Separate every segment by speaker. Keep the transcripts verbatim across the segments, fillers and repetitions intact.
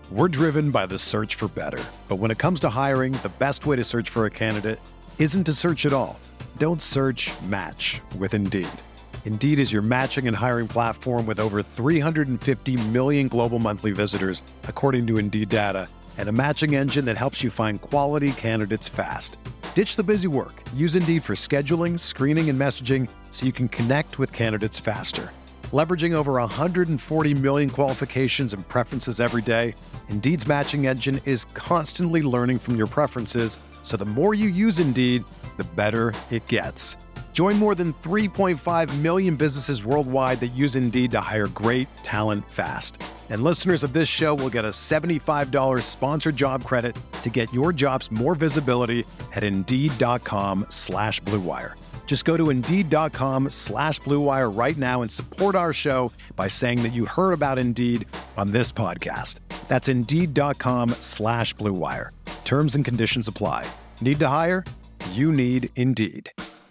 Speaker 1: We're driven by the search for better. But when it comes to hiring, the best way to search for a candidate isn't to search at all. Don't search, match with Indeed. Indeed is your matching and hiring platform with over three hundred fifty million global monthly visitors, according to Indeed data, and a matching engine that helps you find quality candidates fast. Ditch the busy work. Use Indeed for scheduling, screening, and messaging so you can connect with candidates faster. Leveraging over one hundred forty million qualifications and preferences every day, Indeed's matching engine is constantly learning from your preferences, so the more you use Indeed, the better it gets. Join more than three point five million businesses worldwide that use Indeed to hire great talent fast. And listeners of this show will get a seventy-five dollars sponsored job credit to get your jobs more visibility at Indeed.com slash Blue Wire. Just go to Indeed.com slash Blue Wire right now and support our show by saying that you heard about Indeed on this podcast. That's Indeed.com slash Blue Wire. Terms and conditions apply. Need to hire? You need Indeed.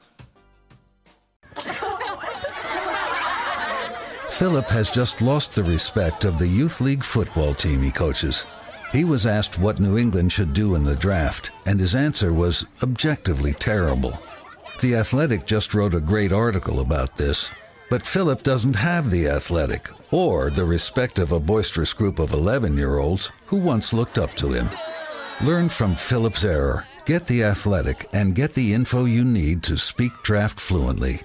Speaker 2: Philip has just lost the respect of the youth league football team he coaches. He was asked what New England should do in the draft, and his answer was objectively terrible. The Athletic just wrote a great article about this, but Philip doesn't have the Athletic or the respect of a boisterous group of eleven-year-olds who once looked up to him. Learn from Philip's error, get the Athletic, and get the info you need to speak draft fluently.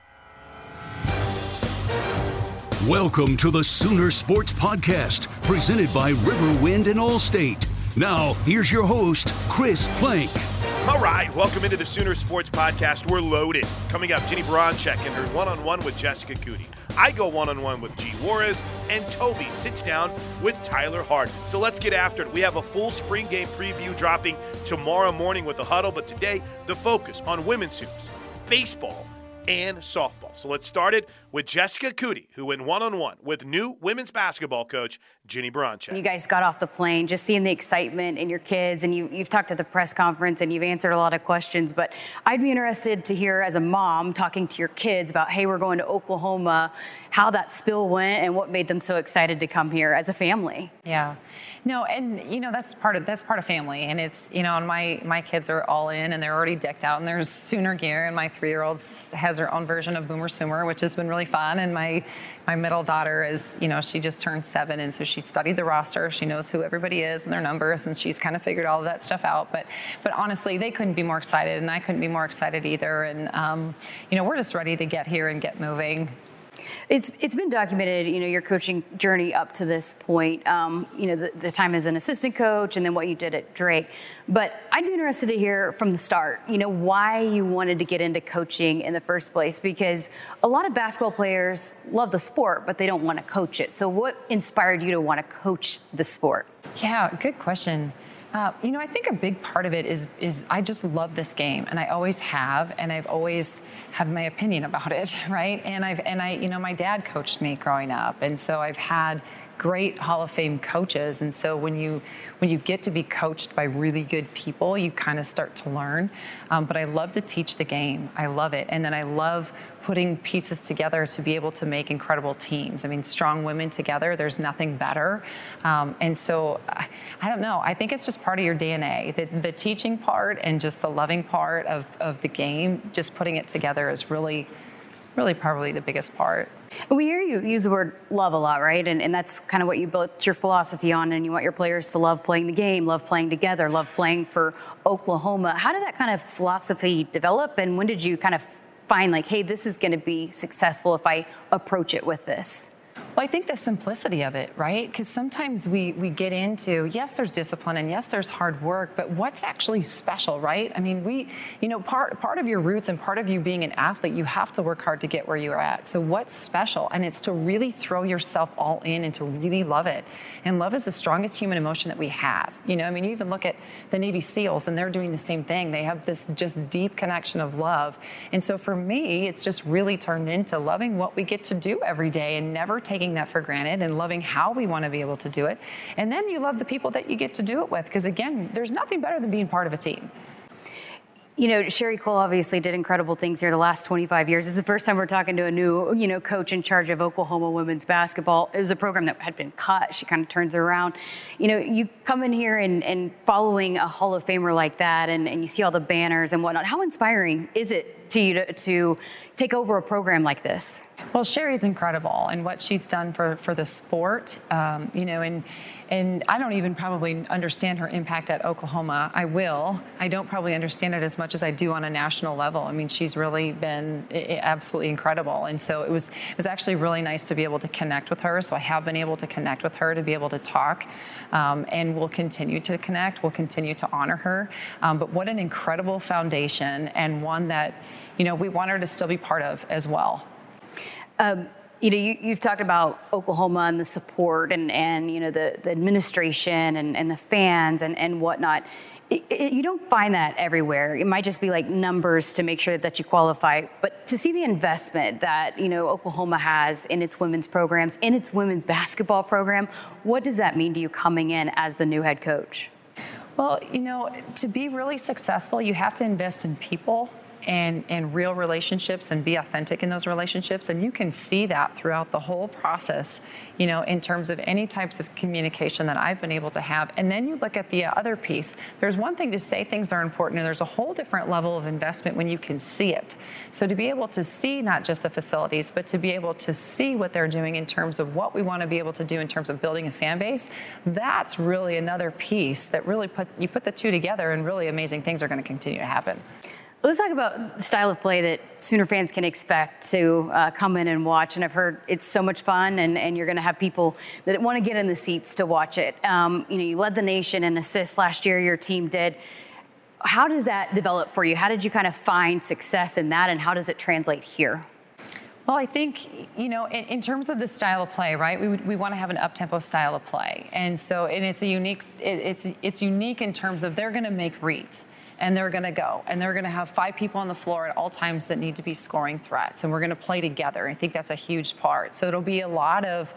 Speaker 3: Welcome to the Sooner Sports Podcast, presented by Riverwind and Allstate. Now, here's your host, Chris Plank.
Speaker 4: All right, welcome into the Sooner Sports Podcast. We're loaded. Coming up, Ginny Baranczyk and her one-on-one with Jessica Coody. I go one-on-one with G. Juarez, and Toby sits down with Tyler Hart. So let's get after it. We have a full spring game preview dropping tomorrow morning with the huddle, but today, the focus on women's hoops, baseball, and softball. So let's start it with Jessica Coody, who went one-on-one with new women's basketball coach Ginny Baranczyk.
Speaker 5: You guys got off the plane, just seeing the excitement in your kids, and you, you've talked at the press conference and you've answered a lot of questions, but I'd be interested to hear as a mom talking to your kids about, hey, we're going to Oklahoma, how that spill went and what made them so excited to come here as a family.
Speaker 6: Yeah. No, and you know, that's part of that's part of family, and it's, you know, and my my kids are all in and they're already decked out in their Sooner gear, and my three-year-old has her own version of Boomer Sooner, which has been really fun, and my my middle daughter is, you know, she just turned seven, and so she studied the roster, she knows who everybody is and their numbers, and she's kind of figured all of that stuff out. But but honestly, they couldn't be more excited, and I couldn't be more excited either. And um, you know, we're just ready to get here and get moving.
Speaker 5: It's it's been documented, you know, your coaching journey up to this point, um, you know, the, the time as an assistant coach and then what you did at Drake. But I'd be interested to hear from the start, you know, why you wanted to get into coaching in the first place, because a lot of basketball players love the sport, but they don't want to coach it. So what inspired you to want to coach the sport?
Speaker 6: Yeah, good question. Uh, you know, I think a big part of it is is I just love this game, and I always have, and I've always had my opinion about it, right? And I've and I, you know, my dad coached me growing up, and so I've had great Hall of Fame coaches, and so when you when you get to be coached by really good people, you kind of start to learn. Um, but I love to teach the game. I love it, and then I love putting pieces together to be able to make incredible teams. I mean, strong women together, there's nothing better. Um, and so, I, I don't know, I think it's just part of your D N A. The, the teaching part and just the loving part of, of the game, just putting it together is really, really probably the biggest part.
Speaker 5: We hear you use the word love a lot, right? And, and that's kind of what you built your philosophy on, and you want your players to love playing the game, love playing together, love playing for Oklahoma. How did that kind of philosophy develop, and when did you kind of find like, hey, this is going to be successful if I approach it with this?
Speaker 6: Well, I think the simplicity of it, right? Because sometimes we we get into, yes, there's discipline, and yes, there's hard work, but what's actually special, right? I mean, we, you know, part part of your roots and part of you being an athlete, you have to work hard to get where you're at. So what's special? And it's to really throw yourself all in and to really love it. And love is the strongest human emotion that we have. You know, I mean, you even look at the Navy SEALs, and they're doing the same thing. They have this just deep connection of love. And so for me, it's just really turned into loving what we get to do every day and never taking that for granted, and loving how we want to be able to do it. And then you love the people that you get to do it with, because again, there's nothing better than being part of a team.
Speaker 5: You know, Sherri Coale obviously did incredible things here the last twenty-five years. This is the first time we're talking to a new, you know, coach in charge of Oklahoma women's basketball. It was a program that had been cut. She kind of turns it around. You know, you come in here and, and following a Hall of Famer like that, and, and you see all the banners and whatnot. How inspiring is it to you to, to take over a program like this?
Speaker 6: Well, Sherri's incredible, and what she's done for, for the sport, um, you know, and and I don't even probably understand her impact at Oklahoma. I will. I don't probably understand it as much as I do on a national level. I mean, she's really been absolutely incredible, and so it was it was actually really nice to be able to connect with her. So I have been able to connect with her, to be able to talk, um, and we'll continue to connect. We'll continue to honor her. Um, but what an incredible foundation, and one that, you know, we want her to still be part of as well.
Speaker 5: Um, you know, you, you've talked about Oklahoma and the support and, and you know, the, the administration and, and the fans and, and whatnot. It, it, you don't find that everywhere. It might just be like numbers to make sure that you qualify. But to see the investment that, you know, Oklahoma has in its women's programs, in its women's basketball program, what does that mean to you coming in as the new head coach?
Speaker 6: Well, you know, to be really successful, you have to invest in people and, and real relationships and be authentic in those relationships. And you can see that throughout the whole process, you know, in terms of any types of communication that I've been able to have. And then you look at the other piece. There's one thing to say things are important, and there's a whole different level of investment when you can see it. So to be able to see not just the facilities, but to be able to see what they're doing in terms of what we want to be able to do in terms of building a fan base, that's really another piece that really put, you put the two together, and really amazing things are going to continue to happen.
Speaker 5: Let's talk about the style of play that Sooner fans can expect to uh, come in and watch. And I've heard it's so much fun, and, and you're going to have people that want to get in the seats to watch it. Um, you know, you led the nation in assists last year, your team did. How does that develop for you? How did you kind of find success in that, and how does it translate here?
Speaker 6: Well, I think, you know, in, in terms of the style of play, right, we we want to have an up-tempo style of play. And so, and it's a unique, it, it's it's unique in terms of they're going to make reads. And they're going to go, and they're going to have five people on the floor at all times that need to be scoring threats, and we're going to play together. I think that's a huge part. So it'll be a lot of,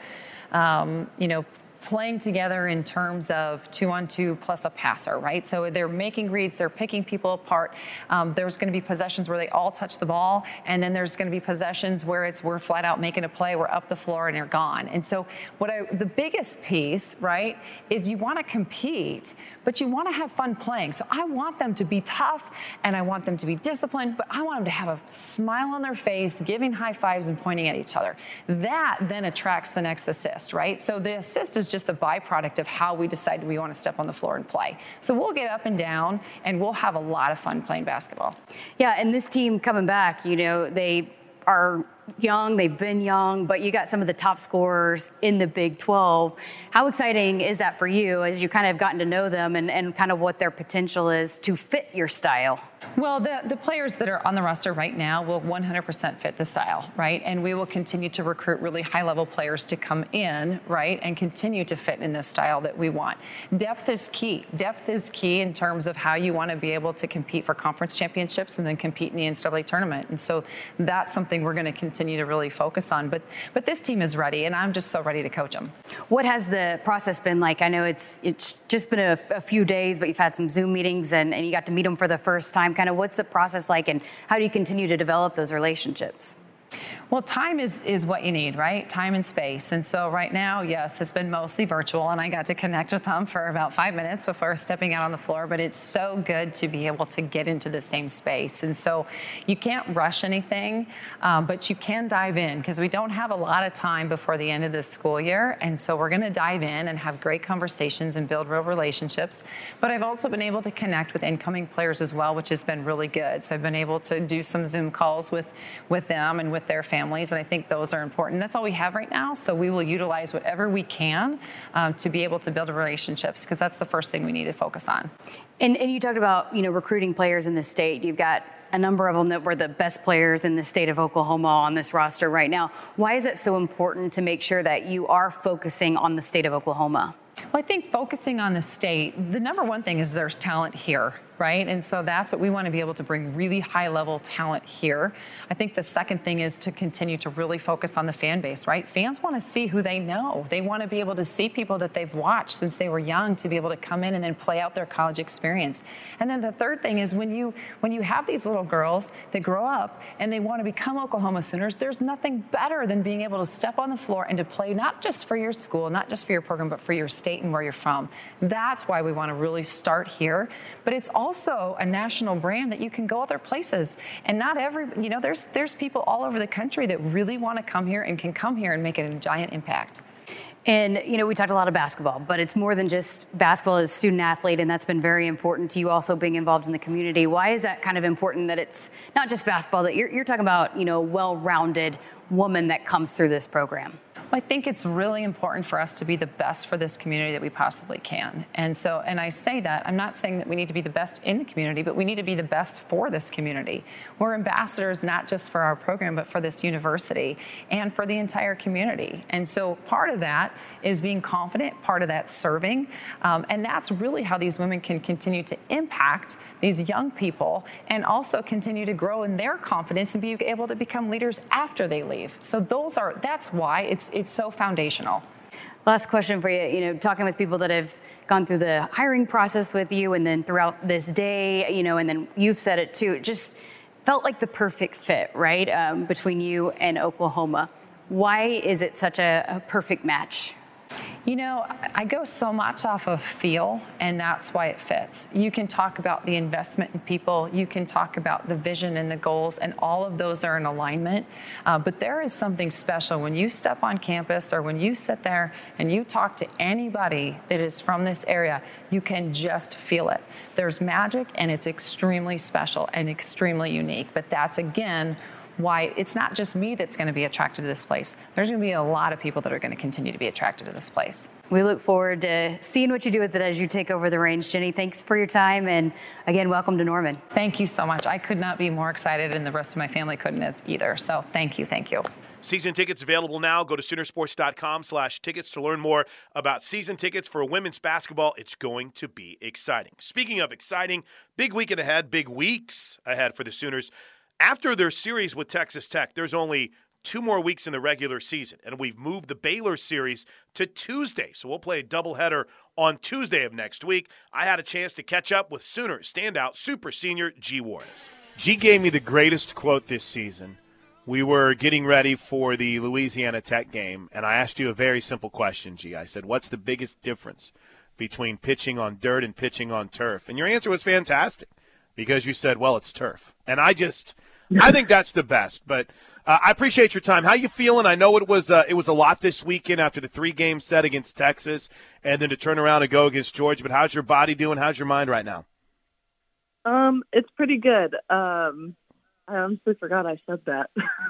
Speaker 6: um, you know, playing together in terms of two on two plus a passer, right? So they're making reads, they're picking people apart. Um, there's going to be possessions where they all touch the ball, and then there's going to be possessions where it's we're flat out making a play, we're up the floor and you're gone. And so what I, the biggest piece, right, is you want to compete, but you want to have fun playing. So I want them to be tough, and I want them to be disciplined, but I want them to have a smile on their face, giving high fives and pointing at each other. That then attracts the next assist, right? So the assist is just just the byproduct of how we decide we want to step on the floor and play. So we'll get up and down, and we'll have a lot of fun playing basketball.
Speaker 5: Yeah, and this team coming back, you know, they are young, they've been young, but you got some of the top scorers in the Big twelve. How exciting is that for you as you kind of gotten to know them and, and kind of what their potential is to fit your style?
Speaker 6: Well, the, the players that are on the roster right now will one hundred percent fit the style, right? And we will continue to recruit really high-level players to come in, right, and continue to fit in the style that we want. Depth is key. Depth is key in terms of how you want to be able to compete for conference championships and then compete in the N C double A tournament. And so that's something we're going to continue to really focus on. But but this team is ready, and I'm just so ready to coach them.
Speaker 5: What has the process been like? I know it's it's just been a, a few days, but you've had some Zoom meetings, and, and you got to meet them for the first time. Kind of what's the process like, and how do you continue to develop those relationships?
Speaker 6: Well, time is, is what you need, right? Time and space. And so right now, yes, it's been mostly virtual, and I got to connect with them for about five minutes before stepping out on the floor, but it's so good to be able to get into the same space. And so you can't rush anything, um, but you can dive in, because we don't have a lot of time before the end of this school year. And so we're going to dive in and have great conversations and build real relationships. But I've also been able to connect with incoming players as well, which has been really good. So I've been able to do some Zoom calls with, with them and with their families, and I think those are important. That's all we have right now, so we will utilize whatever we can um, to be able to build relationships, because that's the first thing we need to focus on.
Speaker 5: And, and you talked about, you know, recruiting players in the state. You've got a number of them that were the best players in the state of Oklahoma on this roster right now. Why is it so important to make sure that you are focusing on the state of Oklahoma?
Speaker 6: Well, I think focusing on the state, the number one thing is there's talent here, right? And so that's what we want to be able to bring, really high level talent here. I think the second thing is to continue to really focus on the fan base, right? Fans want to see who they know. They want to be able to see people that they've watched since they were young to be able to come in and then play out their college experience. And then the third thing is when you when you have these little girls that grow up and they want to become Oklahoma Sooners, there's nothing better than being able to step on the floor and to play not just for your school, not just for your program, but for your state and where you're from. That's why we want to really start here. But it's also a national brand that you can go other places. And not every, you know, there's there's people all over the country that really want to come here and can come here and make a giant impact.
Speaker 5: And, you know, we talked a lot of basketball, but it's more than just basketball as a student athlete, and that's been very important to you also being involved in the community. Why is that kind of important that it's not just basketball, that you're, you're talking about, you know, well-rounded woman that comes through this program?
Speaker 6: Well, I think it's really important for us to be the best for this community that we possibly can. And so, and I say that, I'm not saying that we need to be the best in the community, but we need to be the best for this community. We're ambassadors not just for our program, but for this university and for the entire community. And so part of that is being confident, part of that serving. Um, and that's really how these women can continue to impact these young people and also continue to grow in their confidence and be able to become leaders after they leave. So those are, that's why it's it's so foundational.
Speaker 5: Last question for you, you know, talking with people that have gone through the hiring process with you and then throughout this day, you know, and then you've said it too, it just felt like the perfect fit, right, um, between you and Oklahoma. Why is it such a, a perfect match?
Speaker 6: You know, I go so much off of feel, and that's why it fits. You can talk about the investment in people. You can talk about the vision and the goals, and all of those are in alignment. Uh, but there is something special when you step on campus or when you sit there and you talk to anybody that is from this area, you can just feel it. There's magic, and it's extremely special and extremely unique. But that's, again, why it's not just me that's going to be attracted to this place. There's going to be a lot of people that are going to continue to be attracted to this place.
Speaker 5: We look forward to seeing what you do with it as you take over the reins. Jenny, thanks for your time. And again, welcome to Norman.
Speaker 6: Thank you so much. I could not be more excited, and the rest of my family couldn't either. So thank you. Thank you.
Speaker 4: Season tickets available now. Go to Soonersports.com slash tickets to learn more about season tickets for women's basketball. It's going to be exciting. Speaking of exciting, big weekend ahead, big weeks ahead for the Sooners. After their series with Texas Tech, there's only two more weeks in the regular season, and we've moved the Baylor series to Tuesday. So we'll play a doubleheader on Tuesday of next week. I had a chance to catch up with Sooner standout super senior G. Juarez.
Speaker 7: G gave me the greatest quote this season. We were getting ready for the Louisiana Tech game, and I asked you a very simple question, G. I said, what's the biggest difference between pitching on dirt and pitching on turf? And your answer was fantastic, because you said, well, it's turf. And I just – I think that's the best. But uh, I appreciate your time. How you feeling? I know it was uh, it was a lot this weekend after the three-game set against Texas and then to turn around and go against Georgia. But how's your body doing? How's your mind right now?
Speaker 8: Um, it's pretty good. Um, I honestly forgot I said that.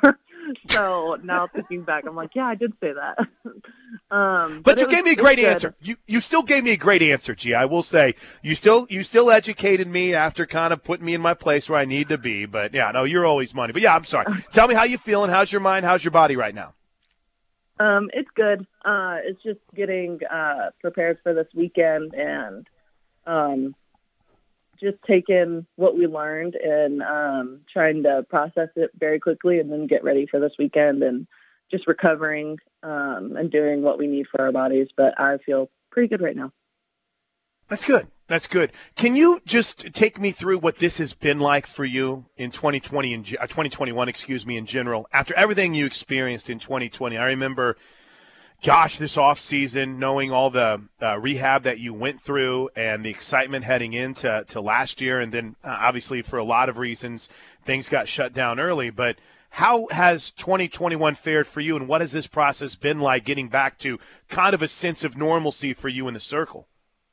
Speaker 8: So now thinking back, I'm like, yeah, I did say that. um,
Speaker 7: but, but you gave was, me a great answer.
Speaker 8: Good.
Speaker 7: You you still gave me a great answer, G. I will say you still you still educated me after kind of putting me in my place where I need to be. But yeah, no, you're always money. But yeah, I'm sorry. Tell me how you feeling. How's your mind? How's your body right now?
Speaker 8: Um, it's good. Uh, it's just getting uh, prepared for this weekend and um. just taking what we learned and um, trying to process it very quickly and then get ready for this weekend and just recovering um, and doing what we need for our bodies. But I feel pretty good right now.
Speaker 7: That's good. That's good. Can you just take me through what this has been like for you in twenty twenty and uh, twenty twenty-one, excuse me, in general, after everything you experienced in twenty twenty? I remember Gosh, this offseason, knowing all the uh, rehab that you went through and the excitement heading into to last year, and then uh, obviously for a lot of reasons, things got shut down early. But how has twenty twenty-one fared for you, and what has this process been like getting back to kind of a sense of normalcy for you in the circle?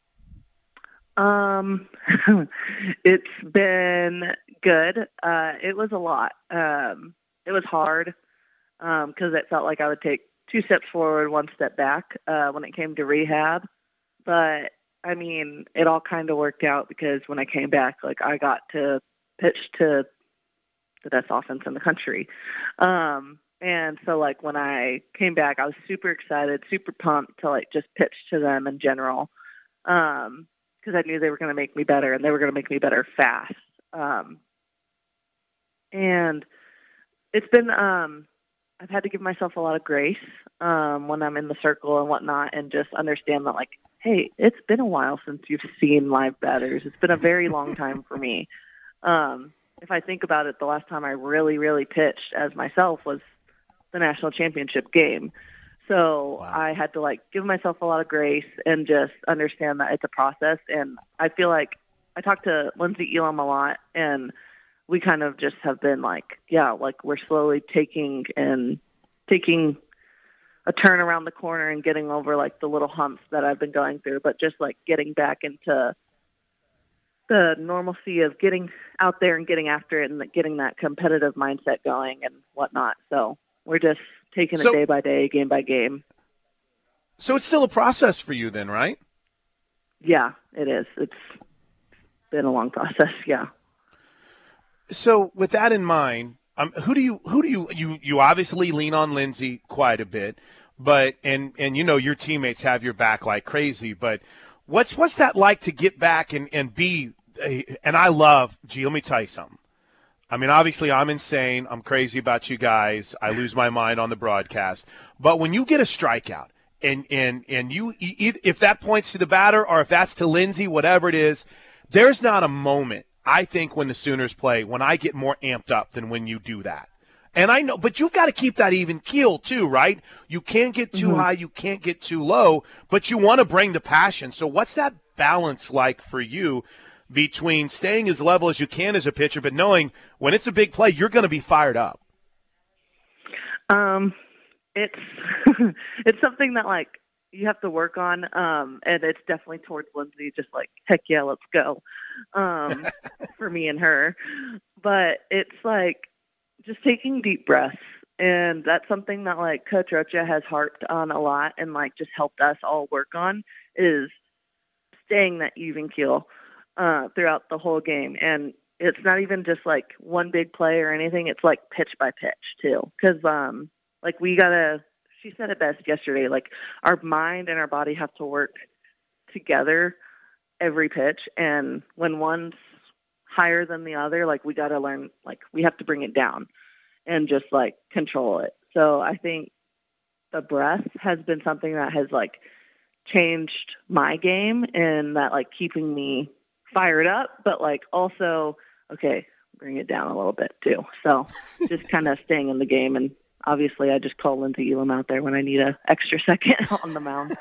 Speaker 8: Um, it's been good. Uh, it was a lot. Um, it was hard because um, it felt like I would take two steps forward, one step back uh, when it came to rehab. But, I mean, it all kind of worked out because when I came back, like, I got to pitch to the best offense in the country. Um, and so, like, when I came back, I was super excited, super pumped to, like, just pitch to them in general. Um, because I knew they were going to make me better, and they were going to make me better fast. Um, and it's been, um, I've had to give myself a lot of grace um, when I'm in the circle and whatnot, and just understand that, like, hey, it's been a while since you've seen live batters. It's been a very long time for me. Um, if I think about it, the last time I really, really pitched as myself was the national championship game. So wow. I had to, like, give myself a lot of grace and just understand that it's a process. And I feel like I talked to Lindsey Elam a lot, and we kind of just have been like, yeah, like we're slowly taking and taking a turn around the corner and getting over like the little humps that I've been going through, but just like getting back into the normalcy of getting out there and getting after it and getting that competitive mindset going and whatnot. So we're just taking
Speaker 7: so,
Speaker 8: it day by day, game by game.
Speaker 7: So it's still a process for you then, right?
Speaker 8: Yeah, it is. It's been a long process. Yeah.
Speaker 7: So with that in mind, um, who do you who do you you you obviously lean on Lindsey quite a bit, but and and you know your teammates have your back like crazy. But what's what's that like to get back and and be? And I love. Gee, let me tell you something. I mean, obviously, I'm insane. I'm crazy about you guys. I lose my mind on the broadcast. But when you get a strikeout, and and and you, if that points to the batter or if that's to Lindsey, whatever it is, there's not a moment, I think, when the Sooners play when I get more amped up than when you do that. And I know, but you've got to keep that even keel too, right? You can't get too mm-hmm. high, you can't get too low, but you want to bring the passion. So what's that balance like for you between staying as level as you can as a pitcher, but knowing when it's a big play, you're going to be fired up?
Speaker 8: Um, it's it's something that, like, you have to work on, um, and it's definitely towards Lindsey, just like, heck yeah, let's go, um, for me and her. But it's like just taking deep breaths, and that's something that, like, Coach Rocha has harped on a lot and, like, just helped us all work on, is staying that even keel uh, throughout the whole game. And it's not even just, like, one big play or anything. It's, like, pitch by pitch, too. Because, um, like, we got to – she said it best yesterday, like, our mind and our body have to work together every pitch. And when one's higher than the other, like, we got to learn, like, we have to bring it down and just, like, control it. So I think the breath has been something that has, like, changed my game, and that, like, keeping me fired up, but, like, also, okay, bring it down a little bit too. So just kind of staying in the game. And obviously I just call Lindsey Elam out there when I need an extra second on the mound.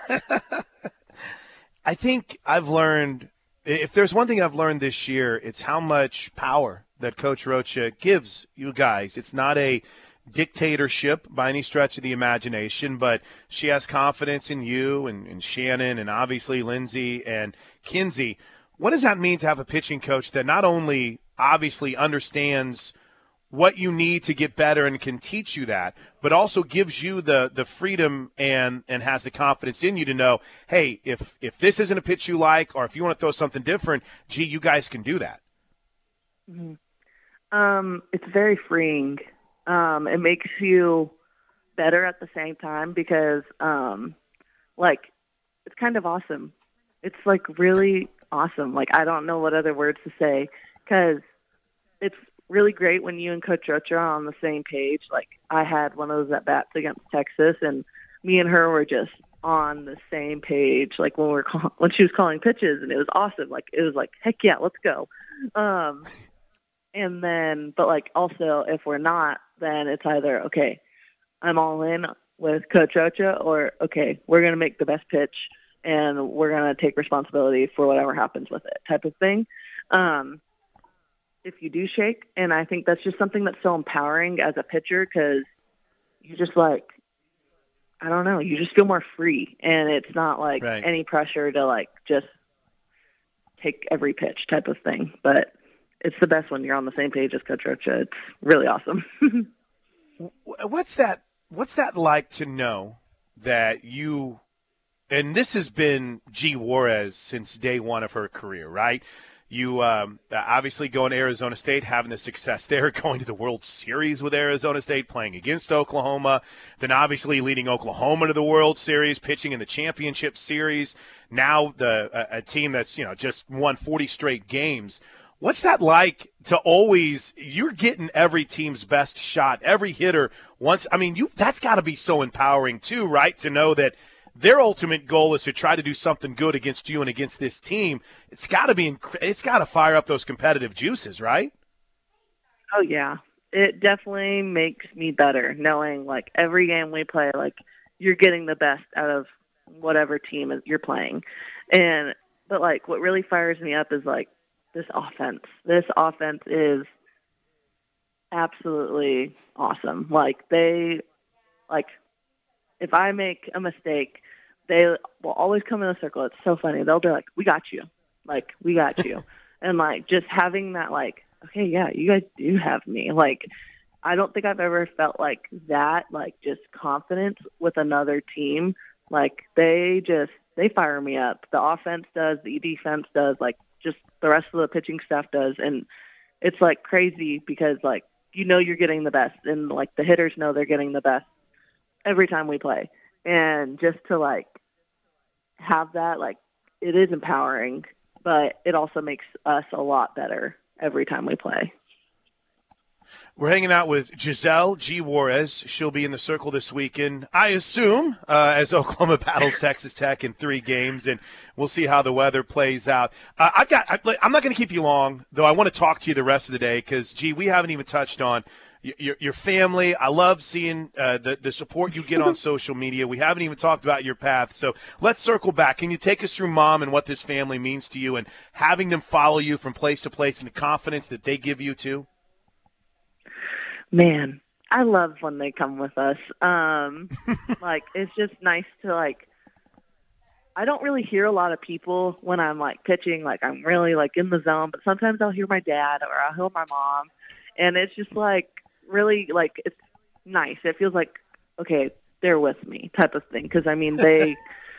Speaker 7: I think I've learned, if there's one thing I've learned this year, it's how much power that Coach Rocha gives you guys. It's not a dictatorship by any stretch of the imagination, but she has confidence in you and, and Shannon and obviously Lindsey and Kinsey. What does that mean to have a pitching coach that not only obviously understands what you need to get better and can teach you that, but also gives you the the freedom and and has the confidence in you to know, hey, if if this isn't a pitch you like, or if you want to throw something different, gee, you guys can do that?
Speaker 8: Mm-hmm. Um, it's very freeing. Um, it makes you better at the same time because, um, like, it's kind of awesome. It's, like, really awesome. Like, I don't know what other words to say, because it's really great when you and Coach Rocha are on the same page. Like, I had one of those at-bats against Texas, and me and her were just on the same page, like, when we were call- when she was calling pitches, and it was awesome. Like, it was like, heck yeah, let's go. Um, and then, but, like, also, if we're not, then it's either, okay, I'm all in with Coach Rocha, or, okay, we're going to make the best pitch, and we're going to take responsibility for whatever happens with it, type of thing. Um, if you do shake, and I think that's just something that's so empowering as a pitcher, because you just, like, I don't know, you just feel more free, and it's not, like,
Speaker 7: right.
Speaker 8: any pressure to, like, just take every pitch type of thing. But it's the best when you're on the same page as Coach Rocha. It's really awesome.
Speaker 7: What's that, what's that like to know that you – and this has been G. Juarez since day one of her career, right? You um, obviously going to Arizona State, having the success there, going to the World Series with Arizona State, playing against Oklahoma, then obviously leading Oklahoma to the World Series, pitching in the championship series. Now the a, a team that's, you know, just won forty straight games. What's that like to always – you're getting every team's best shot, every hitter wants – I mean, you that's got to be so empowering too, right, to know that – their ultimate goal is to try to do something good against you and against this team. It's got to be, it's got to fire up those competitive juices, right?
Speaker 8: Oh yeah, it definitely makes me better knowing like every game we play, like you're getting the best out of whatever team you're playing. And but like what really fires me up is like this offense. This offense is absolutely awesome. Like they, like. If I make a mistake, they will always come in a circle. It's so funny. They'll be like, we got you. Like, we got you. And, like, just having that, like, okay, yeah, you guys do have me. Like, I don't think I've ever felt like that, like, just confidence with another team. Like, they just, they fire me up. The offense does, the defense does, like, just the rest of the pitching staff does. And it's, like, crazy because, like, you know you're getting the best. And, like, the hitters know they're getting the best every time we play. And just to like have that, like it is empowering, but it also makes us a lot better every time we play.
Speaker 7: We're hanging out with Giselle G. Juarez. She'll be in the circle this weekend, I assume, uh, as Oklahoma battles Texas Tech in three games, and we'll see how the weather plays out. Uh, I've got. I, I'm not going to keep you long, though. I want to talk to you the rest of the day because, G, we haven't even touched on your, your family. I love seeing uh, the, the support you get on social media. We haven't even talked about your path. So let's circle back. Can you take us through Mom and what this family means to you and having them follow you from place to place and the confidence that they give you too?
Speaker 8: Man, I love when they come with us. Um, like, it's just nice to, like, I don't really hear a lot of people when I'm, like, pitching. Like, I'm really, like, in the zone. But sometimes I'll hear my dad or I'll hear my mom. And it's just, like, really, like, it's nice. It feels like, okay, they're with me type of thing. Because, I mean, they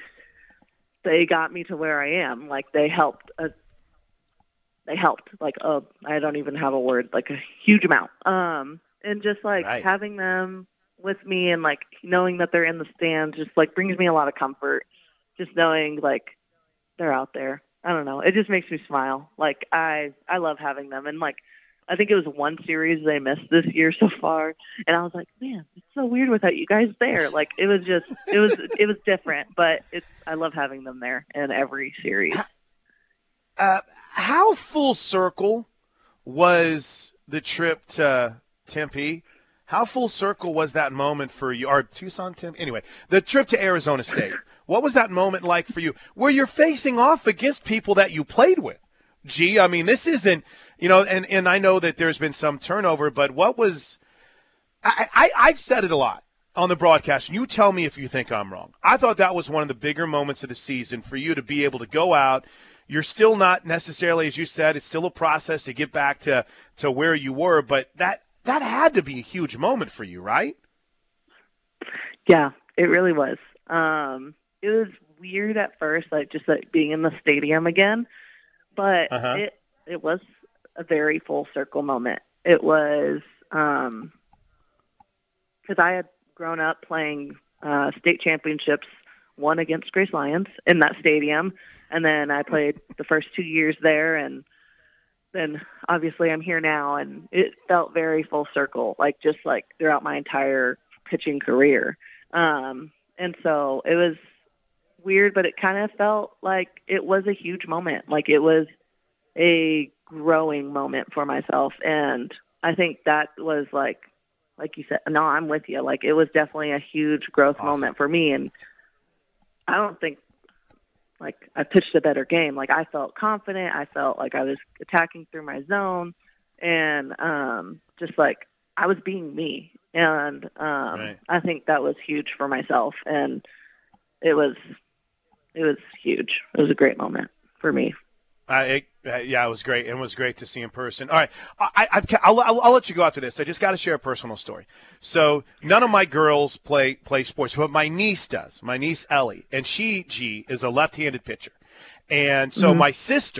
Speaker 8: they got me to where I am. Like, they helped. Uh, they helped. Like, uh, I don't even have a word. Like, a huge amount. Um, and just, like, right. having them with me and, like, knowing that they're in the stands just, like, brings me a lot of comfort. Just knowing, like, they're out there. I don't know. It just makes me smile. Like, I, I love having them. And, like, I think it was one series they missed this year so far. And I was like, man, it's so weird without you guys there. Like, it was just, it was, it was different. But it's, I love having them there in every series.
Speaker 7: Uh, how full circle was the trip to Tempe? How full circle was that moment for you? Or Tucson, Tempe? Anyway, the trip to Arizona State. What was that moment like for you where you're facing off against people that you played with? Gee, I mean, this isn't, you know, and, and I know that there's been some turnover, but what was I, – I, I've said it a lot on the broadcast, and you tell me if you think I'm wrong. I thought that was one of the bigger moments of the season for you to be able to go out. You're still not necessarily, as you said, it's still a process to get back to, to where you were, but that, that had to be a huge moment for you, right?
Speaker 8: Yeah, it really was. Um It was weird at first, like just like being in the stadium again, but uh-huh. it it was a very full circle moment. It was um, because I had grown up playing uh, state championships, one against Grace Lions in that stadium, and then I played the first two years there, and then obviously I'm here now, and it felt very full circle, like just like throughout my entire pitching career, um, and so it was weird, but it kind of felt like it was a huge moment. Like it was a growing moment for myself. And I think that was like, like you said, no, I'm with you. Like it was definitely a huge growth awesome. moment for me. And I don't think like I pitched a better game. Like I felt confident. I felt like I was attacking through my zone and um, just like I was being me. And um, right. I think that was huge for myself. And it was, It was huge. It was a great moment for me.
Speaker 7: Uh, it, uh, yeah, it was great. It was great to see in person. All right, I, I've, I'll, I'll, I'll let you go after this. I just got to share a personal story. So none of my girls play play sports, but my niece does. My niece Ellie, and she, G, is a left-handed pitcher. And so mm-hmm. my sister,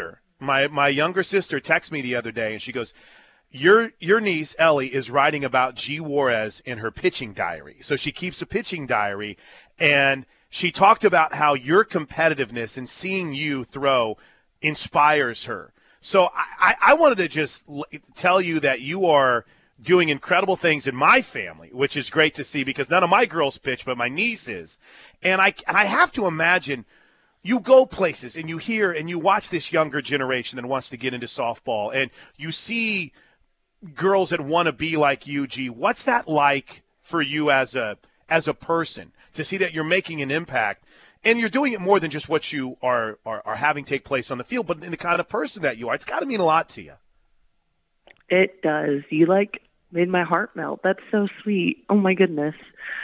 Speaker 7: My my younger sister texted me the other day, and she goes, Your your niece, Ellie, is writing about G. Juarez in her pitching diary. So she keeps a pitching diary, and she talked about how your competitiveness and seeing you throw inspires her. So I, I wanted to just tell you that you are doing incredible things in my family, which is great to see because none of my girls pitch, but my niece is. And I, and I have to imagine you go places and you hear and you watch this younger generation that wants to get into softball, and you see girls that want to be like you, G. What's that like for you as a as a person to see that you're making an impact and you're doing it more than just what you are, are, are having take place on the field, but in the kind of person that you are? It's got to mean a lot to you.
Speaker 8: It does. You, like, made my heart melt. That's so sweet. Oh, my goodness.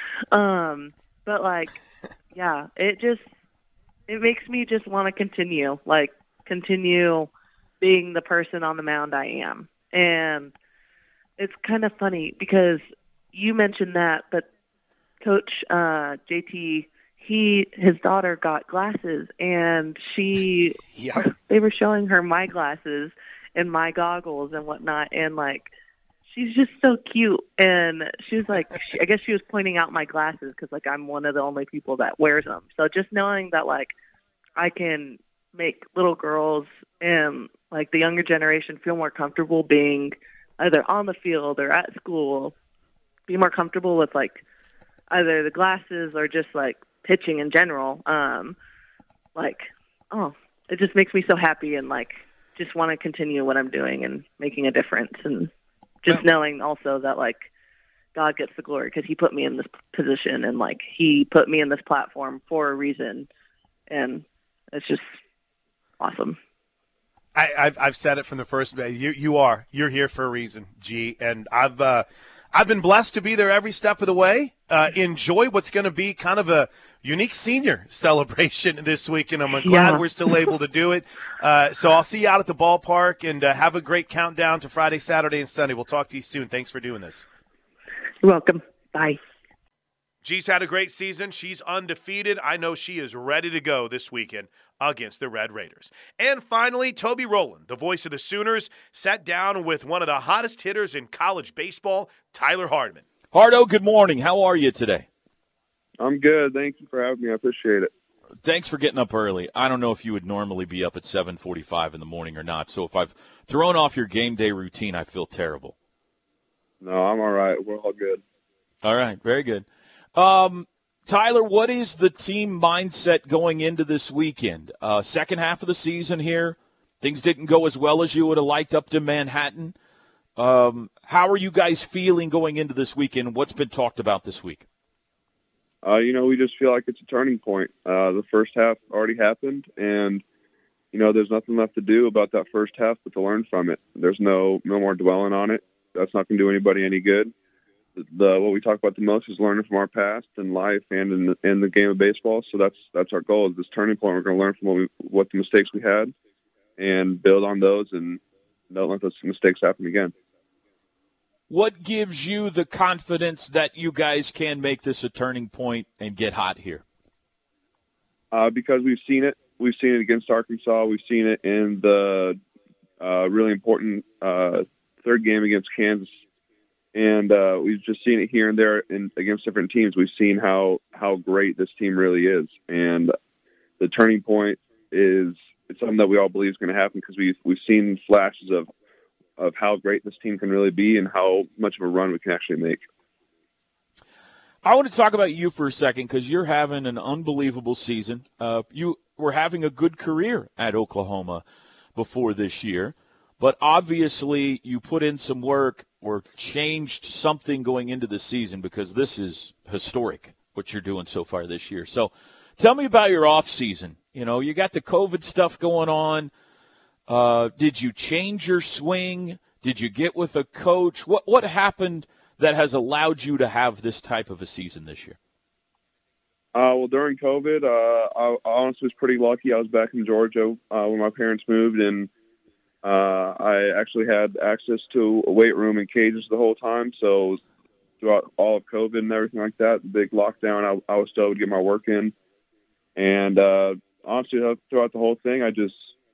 Speaker 8: Um, but, like, yeah, it just it makes me just want to continue, like, continue being the person on the mound I am. And it's kind of funny because you mentioned that, but Coach uh, J T, he his daughter got glasses, and she
Speaker 7: yeah.
Speaker 8: they were showing her my glasses and my goggles and whatnot, and like she's just so cute. And she was like, she, I guess she was pointing out my glasses because like I'm one of the only people that wears them. So just knowing that like I can make little girls and like the younger generation feel more comfortable being either on the field or at school, be more comfortable with like either the glasses or just like pitching in general. Um, like, oh, it just makes me so happy and like just want to continue what I'm doing and making a difference. And just yeah. knowing also that like God gets the glory because he put me in this position and like he put me in this platform for a reason. And it's just awesome.
Speaker 7: I, I've I've said it from the first day. You you are you're here for a reason, G. And I've uh, I've been blessed to be there every step of the way. Uh, enjoy what's going to be kind of a unique senior celebration this week, and I'm glad
Speaker 8: yeah.
Speaker 7: we're still able to do it. Uh, so I'll see you out at the ballpark, and uh, have a great countdown to Friday, Saturday, and Sunday. We'll talk to you soon. Thanks for doing this.
Speaker 8: You're welcome. Bye.
Speaker 4: G's had a great season. She's undefeated. I know she is ready to go this weekend against the Red Raiders. And finally, Toby Rowland, the voice of the Sooners, sat down with one of the hottest hitters in college baseball, Tyler Hardman.
Speaker 9: Hardo, good morning. How are you today?
Speaker 10: I'm good. Thank you for having me. I appreciate it.
Speaker 9: Thanks for getting up early. I don't know if you would normally be up at seven forty-five in the morning or not, so if I've thrown off your game day routine, I feel terrible.
Speaker 10: No, I'm all right. We're all good.
Speaker 9: All right, very good. Um, Tyler, what is the team mindset going into this weekend? Uh, second half of the season here, things didn't go as well as you would have liked up to Manhattan. Um, how are you guys feeling going into this weekend? What's been talked about this week?
Speaker 10: Uh, you know, we just feel like it's a turning point. Uh, the first half already happened, and, you know, there's nothing left to do about that first half but to learn from it. There's no no more dwelling on it. That's not going to do anybody any good. The what we talk about the most is learning from our past in life and in the, in the game of baseball. So that's that's our goal. Is this turning point, we're going to learn from what we, what the mistakes we had, and build on those, and don't let those mistakes happen again.
Speaker 9: What gives you the confidence that you guys can make this a turning point and get hot here?
Speaker 10: Uh, because we've seen it. We've seen it against Arkansas. We've seen it in the uh, really important uh, third game against Kansas. And uh, we've just seen it here and there in, against different teams. We've seen how, how great this team really is. And the turning point is it's something that we all believe is going to happen because we've, we've seen flashes of, of how great this team can really be and how much of a run we can actually make.
Speaker 9: I want to talk about you for a second because you're having an unbelievable season. Uh, you were having a good career at Oklahoma before this year. But obviously you put in some work or changed something going into the season because this is historic, what you're doing so far this year. So tell me about your off season. You know, you got the COVID stuff going on. Uh, did you change your swing? Did you get with a coach? What what happened that has allowed you to have this type of a season this year?
Speaker 10: Uh, well, during COVID, uh, I, I honestly was pretty lucky. I was back in Georgia uh, when my parents moved, and Uh, I actually had access to a weight room and cages the whole time. So throughout all of COVID and everything like that, the big lockdown, I, I was still able to get my work in. And uh, honestly, throughout the whole thing, I just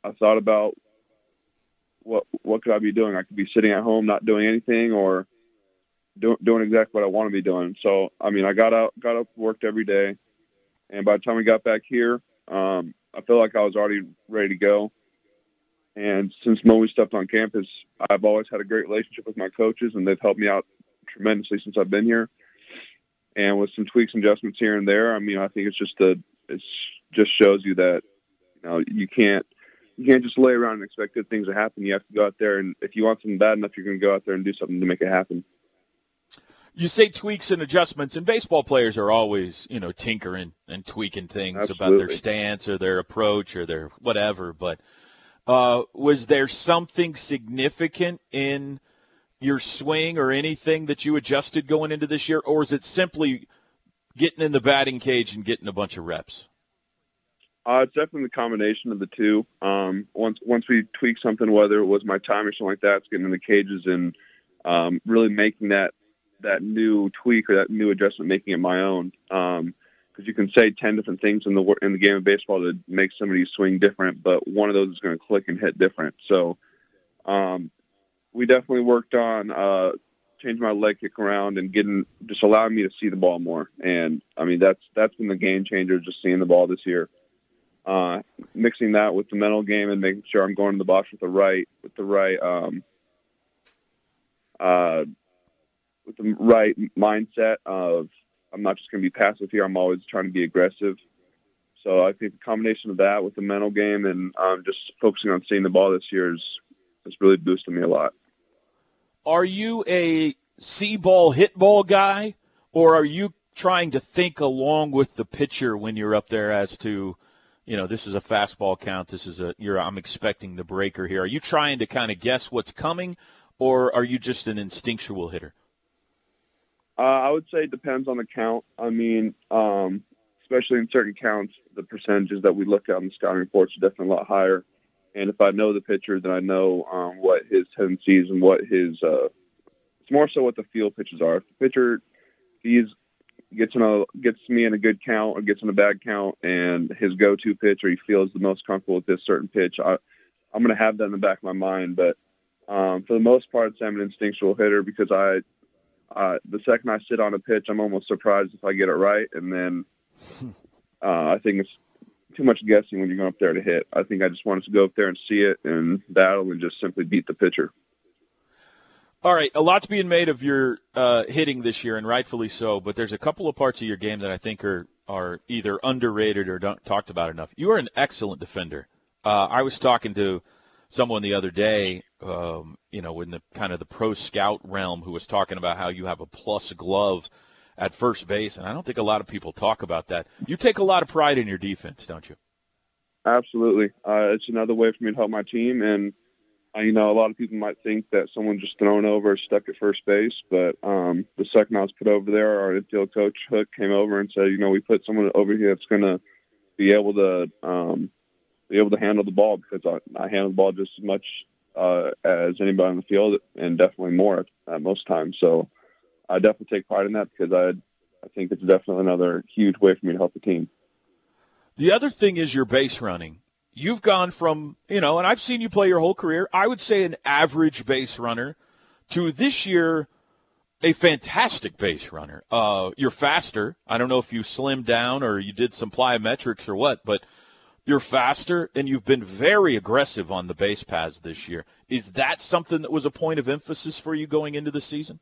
Speaker 10: I thought about what what could I be doing. I could be sitting at home not doing anything, or do, doing exactly what I want to be doing. So, I mean, I got out, got up, worked every day, and by the time we got back here, um, I feel like I was already ready to go. And since the moment we stepped on campus, I've always had a great relationship with my coaches, and they've helped me out tremendously since I've been here. And with some tweaks and adjustments here and there, I mean, I think it's just a, it's just shows you that, you know, you can't, you can't just lay around and expect good things to happen. You have to go out there, and if you want something bad enough, you're going to go out there and do something to make it happen.
Speaker 9: You say tweaks and adjustments, and baseball players are always, you know, tinkering and tweaking things
Speaker 10: Absolutely.
Speaker 9: about their stance or their approach or their whatever. But uh, was there something significant in your swing or anything that you adjusted going into this year, or is it simply getting in the batting cage and getting a bunch of reps?
Speaker 10: Uh, it's definitely the combination of the two. Um, once once we tweak something, whether it was my time or something like that, it's getting in the cages and um, really making that that new tweak or that new adjustment, making it my own. Um, because you can say ten different things in the in the game of baseball to make somebody swing different, but one of those is going to click and hit different. So um, we definitely worked on uh, changing my leg kick around and getting just allowing me to see the ball more. And I mean that's that's been the game changer, just seeing the ball this year. Uh, mixing that with the mental game and making sure I'm going to the box with the right, with the right, um, uh, with the right mindset of I'm not just going to be passive here. I'm always trying to be aggressive. So I think the combination of that with the mental game and um, just focusing on seeing the ball this year is has really boosted me a lot.
Speaker 9: Are you a see ball, hit ball guy, or are you trying to think along with the pitcher when you're up there as to, you know, this is a fastball count, this is a, you're, I'm expecting the breaker here. Are you trying to kind of guess what's coming, or are you just an instinctual hitter?
Speaker 10: Uh, I would say it depends on the count. I mean, um, especially in certain counts, the percentages that we look at on the scouting reports are definitely a lot higher. And if I know the pitcher, then I know um, what his tendencies and what his uh, – it's more so what the field pitches are. If the pitcher, he's gets in a gets me in a good count or gets in a bad count, and his go-to pitch or he feels the most comfortable with this certain pitch, I, I'm going to have that in the back of my mind. But um, for the most part, I'm an instinctual hitter because I, uh, the second I sit on a pitch, I'm almost surprised if I get it right, and then uh, I think it's too much guessing when you're going up there to hit. I think I just wanted to go up there and see it and battle and just simply beat the pitcher.
Speaker 9: All right, a lot's being made of your uh, hitting this year, and rightfully so, but there's a couple of parts of your game that I think are, are either underrated or don't talked about enough. You are an excellent defender. Uh, I was talking to someone the other day, um, you know, in the kind of the pro scout realm, who was talking about how you have a plus glove at first base, and I don't think a lot of people talk about that. You take a lot of pride in your defense, don't you?
Speaker 10: Absolutely. Uh, it's another way for me to help my team, and uh, you know, a lot of people might think that someone just thrown over stuck at first base, but um, the second I was put over there, our infield coach, Hook, came over and said, you know, we put someone over here that's going to be able to um, be able to handle the ball, because I, I handle the ball just as much uh, as anybody on the field, and definitely more at, at most times. So I definitely take pride in that, because I I think it's definitely another huge way for me to help the team.
Speaker 9: The other thing is your base running. You've gone from, you know, and I've seen you play your whole career, I would say an average base runner, to this year a fantastic base runner. Uh, you're faster. I don't know if you slimmed down or you did some plyometrics or what, but you're faster, and you've been very aggressive on the base paths this year. Is that something that was a point of emphasis for you going into the season?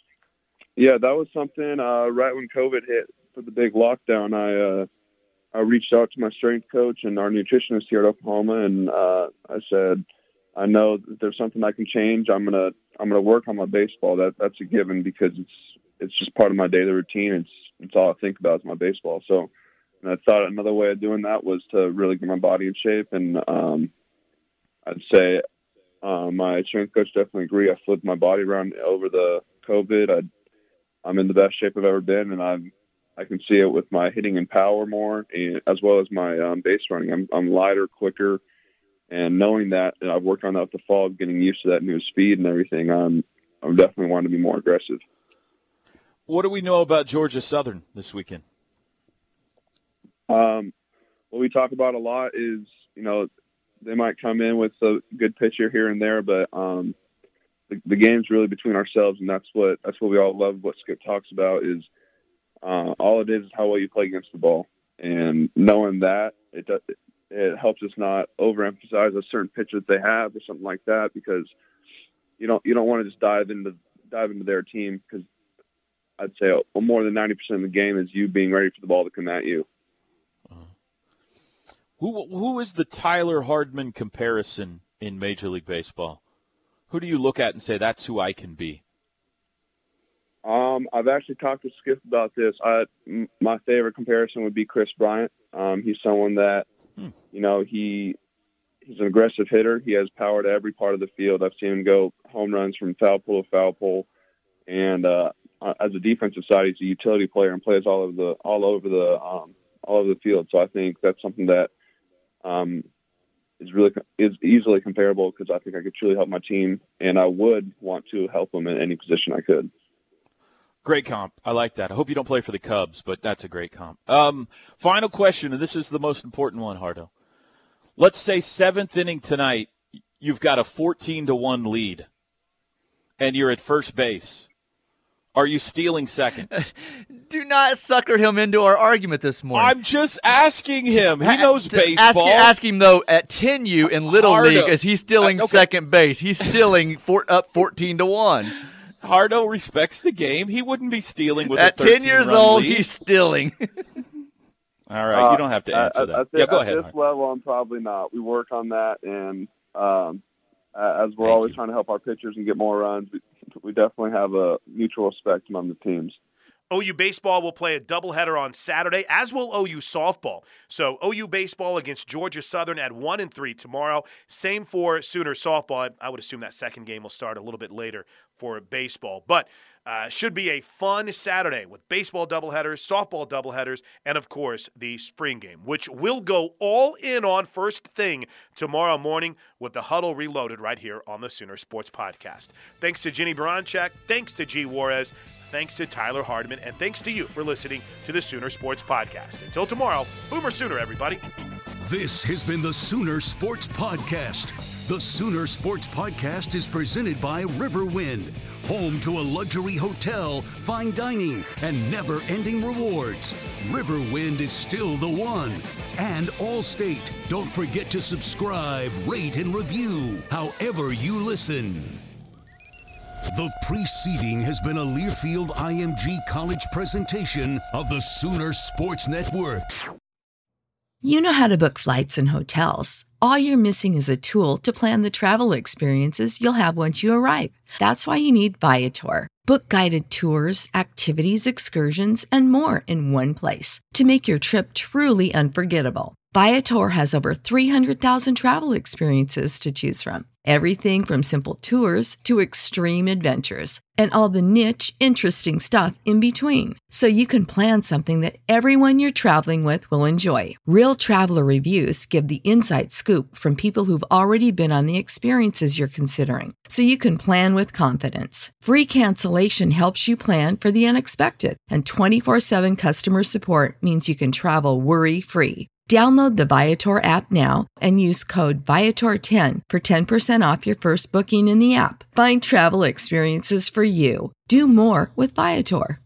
Speaker 10: Yeah, that was something uh, right when COVID hit for the big lockdown. I uh, I reached out to my strength coach and our nutritionist here at Oklahoma, and uh, I said, I know that there's something I can change. I'm gonna I'm gonna work on my baseball. That that's a given, because it's it's just part of my daily routine. It's it's all I think about is my baseball. So, and I thought another way of doing that was to really get my body in shape. And um, I'd say uh, my strength coach definitely agree. I flipped my body around over the COVID. I I'm in the best shape I've ever been, and I'm I can see it with my hitting and power more, and as well as my um, base running. I'm I'm lighter, quicker, and knowing that, and I've worked on that the fall, getting used to that new speed and everything. I'm I'm definitely wanting to be more aggressive.
Speaker 9: What do we know about Georgia Southern this weekend?
Speaker 10: Um, what we talk about a lot is, you know, they might come in with a good pitcher here and there, but um, the, the game's really between ourselves, and that's what that's what we all love. What Skip talks about is uh, all it is is how well you play against the ball, and knowing that it does, it helps us not overemphasize a certain pitch that they have or something like that, because you don't you don't want to just dive into dive into their team, because I'd say oh, more than ninety percent of the game is you being ready for the ball to come at you.
Speaker 9: Who who is the Tyler Hardman comparison in Major League Baseball? Who do you look at and say, that's who I can be?
Speaker 10: Um, I've actually talked to Skip about this. I, m- my favorite comparison would be Chris Bryant. Um, he's someone that, hmm. you know, he he's an aggressive hitter. He has power to every part of the field. I've seen him go home runs from foul pole to foul pole. And uh, as a defensive side, he's a utility player and plays all over the all over the um, all over the field. So I think that's something that Um, is really is easily comparable, because I think I could truly help my team, and I would want to help them in any position I could.
Speaker 9: Great comp. I like that. I hope you don't play for the Cubs, but that's a great comp. Um, final question, and this is the most important one, Hardo. Let's say seventh inning tonight, you've got a fourteen to one lead, and you're at first base. Are you stealing second?
Speaker 11: Do not sucker him into our argument this morning.
Speaker 9: I'm just asking him. He knows baseball.
Speaker 11: Ask, ask him, though, at ten U in Little
Speaker 9: Hardo.
Speaker 11: League, is he stealing uh, okay. second base? He's stealing for, up fourteen to one.
Speaker 9: Hardo respects the game. He wouldn't be stealing with
Speaker 11: at
Speaker 9: a thirteen
Speaker 11: ten years
Speaker 9: run
Speaker 11: old,
Speaker 9: lead.
Speaker 11: he's stealing.
Speaker 9: All right, you don't have to answer
Speaker 10: uh,
Speaker 9: that.
Speaker 10: I, I think
Speaker 9: yeah, go
Speaker 10: at
Speaker 9: ahead.
Speaker 10: At this
Speaker 9: Hardo.
Speaker 10: level, I'm probably not. We work on that, and um, as we're
Speaker 9: Thank
Speaker 10: always
Speaker 9: you.
Speaker 10: trying to help our pitchers and get more runs, we, we definitely have a mutual respect among the teams.
Speaker 4: O U baseball will play a doubleheader on Saturday, as will O U softball. So O U baseball against Georgia Southern at one and three tomorrow. Same for Sooner softball. I would assume that second game will start a little bit later for baseball. But uh, should be a fun Saturday with baseball doubleheaders, softball doubleheaders, and, of course, the spring game, which will go all in on first thing tomorrow morning with the Huddle Reloaded right here on the Sooner Sports Podcast. Thanks to Jenny Baranchek. Thanks to G. Juarez. Thanks to Tyler Hardman, and thanks to you for listening to the Sooner Sports Podcast. Until tomorrow, Boomer Sooner, everybody.
Speaker 3: This has been the Sooner Sports Podcast. The Sooner Sports Podcast is presented by Riverwind, home to a luxury hotel, fine dining, and never-ending rewards. Riverwind is still the one. And Allstate. Don't forget to subscribe, rate, and review however you listen. The preceding has been a Learfield I M G College presentation of the Sooner Sports Network.
Speaker 12: You know how to book flights and hotels. All you're missing is a tool to plan the travel experiences you'll have once you arrive. That's why you need Viator. Book guided tours, activities, excursions, and more in one place to make your trip truly unforgettable. Viator has over three hundred thousand travel experiences to choose from. Everything from simple tours to extreme adventures and all the niche, interesting stuff in between. So you can plan something that everyone you're traveling with will enjoy. Real traveler reviews give the inside scoop from people who've already been on the experiences you're considering. So you can plan with confidence. Free cancellation helps you plan for the unexpected. And twenty-four seven customer support means you can travel worry-free. Download the Viator app now and use code Viator ten for ten percent off your first booking in the app. Find travel experiences for you. Do more with Viator.